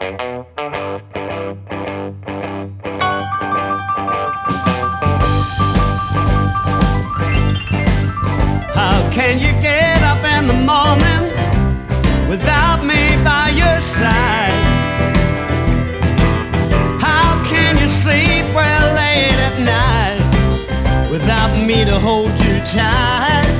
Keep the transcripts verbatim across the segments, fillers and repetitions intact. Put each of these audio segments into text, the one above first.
How can you get up in the morning without me by your side? How can you sleep well late at night without me to hold you tight?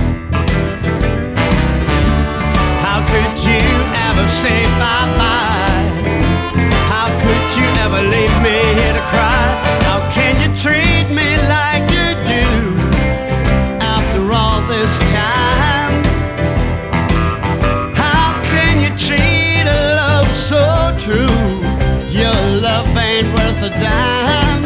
How could you ever say bye-bye? How could you ever leave me here to cry? How can you treat me like you do after all this time? How can you treat a love so true? Your love ain't worth a dime.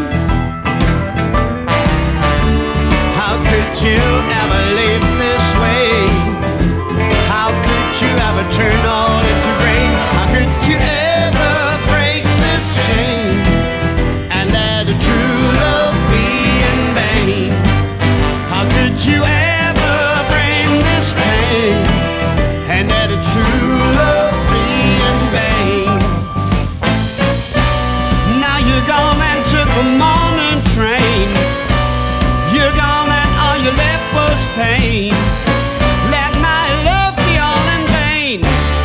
How could you ever leave this way? How could you ever turn all into rain? How could you ever break this chain and let a true love be in vain? How could you ever bring this pain and let a true love be in vain? Now you're gone and took the morning train. You're gone and all you left was pain. Let my love be all in vain.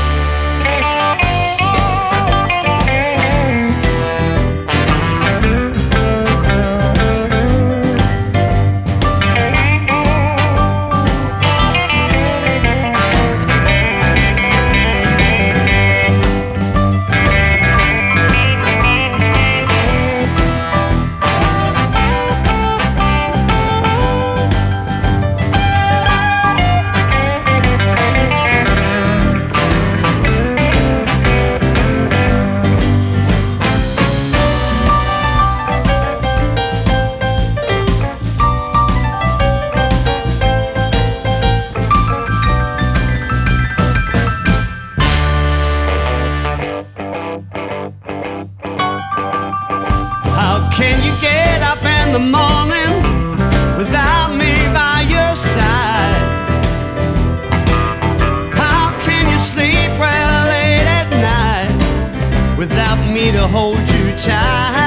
Can you get up in the morning without me by your side? How can you sleep well late at night without me to hold you tight?